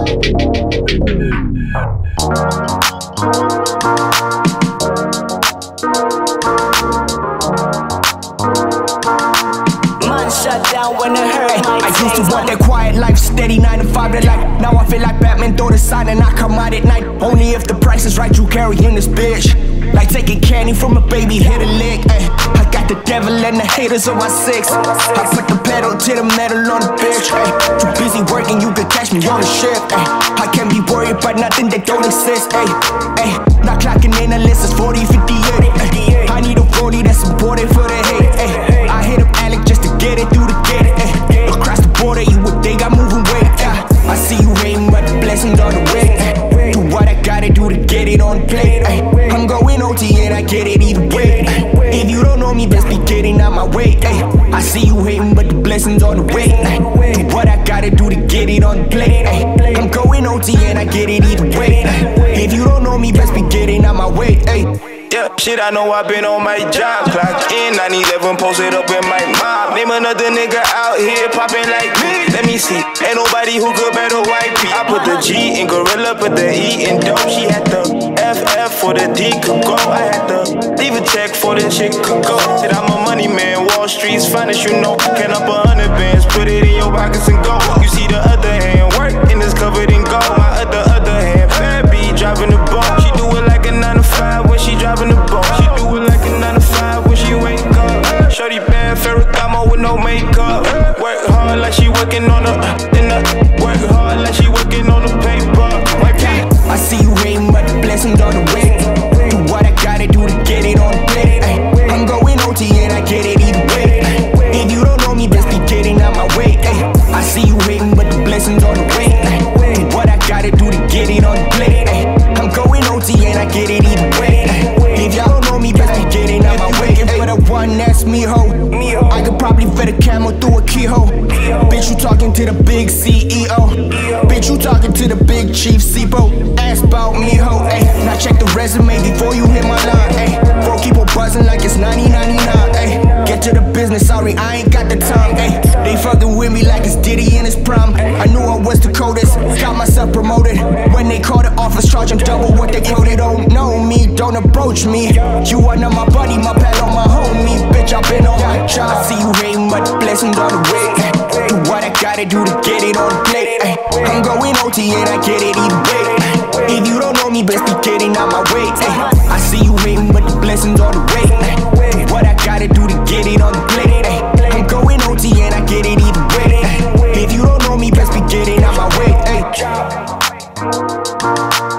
Shut down when it hurt. I used to want that quiet life, steady 9 to 5 to life. Now I feel like Batman, throw the sign and I come out at night. Only if the price is right, you carrying this bitch. Like taking candy from a baby, hit a lick. Ay. I got the devil and the haters on my 6. I put the pedal to the metal on the bitch. Ay. Too busy working, you can catch me on the shift. Ay. I can't be worried about nothing that don't exist. Ay. Ay. Not clocking in the list is 40, 58. Ay. I need a 40 that's important for the hate. Ay. I hit up Alec just to get it through the gate. Ay. Across the border, you would think I'm moving weight. I see you hating, but the blessings on the way. Ay. Do what I gotta do to get it on the plate. Ay. I'm going OT and I get it either way. Ay. If you don't know me, best be getting out my way. Ay. I see you hating, but the blessings on the way. Ay. Do what I gotta do to get it on the plate. Ay. I'm going OT and I get it either way. Ay. If you don't know me, best be getting out my way. Ay. Yeah, shit, I know I've been on my job. Clock in, 911 posted up in my mob. Name another nigga out here popping like me. Let me see, ain't nobody who could better white P. I put the G in gorilla, put the E in dope. She had the FF for the D could go. I had to leave a check for the chick could go. Said I'm a money man, Wall Street's finest, you know. Can up 100 bands, put it in your pockets and go. You see the other hand, work and it's covered in gold. My other hand, bad B driving the boat. She do it like a 9 to 5 when she driving the boat. She do it like a 9 to 5 when she wake up. Shorty bad, Ferragamo with no makeup. Work hard like she working on the work hard like she working on the paper. I see you hating, but the blessings on the way. Do what I gotta do to get it on the plate. Ay. I'm going OT and I get it either way. Ay. If you don't know me, best be getting out my way. Ay. I see you hating, but the blessings on the way. Ay. Do what I gotta do to get it on the plate. Ay. I'm going OT and I get it either way. Ay. If y'all don't know me, best be getting out my way. For the one that's me, ho. I could probably fit a camel through a keyhole. Bitch, you talking to the big CEO. Bitch, you talking to the big chief SIBO. Ask about me, ho. Ay. Now check the resume before you hit my line. Ay. Bro, keep on buzzing like it's 90.99. Ay. Get to the business, sorry, I ain't got the time. Ay. They fucking with me like it's Diddy in his prime. I knew I was the coldest, got myself promoted. When they call the office, charge them double what they quoted. Don't know me, don't approach me. You are not my buddy, my pal on my homie. Bitch, I've been on my job. I see you hating, but the blessings on the way. Ay. Do what I gotta do to get it on the plate. Ay. I'm going OT and I get it either way. Ay. If you don't know me, best be getting out my way. Ay. I see you hating, but the blessings on the way. Ay. Do what I gotta do to get it on the plate. Ay. I'm going OT and I get it either way. Ay. If you don't know me, best be getting out my way. Ay.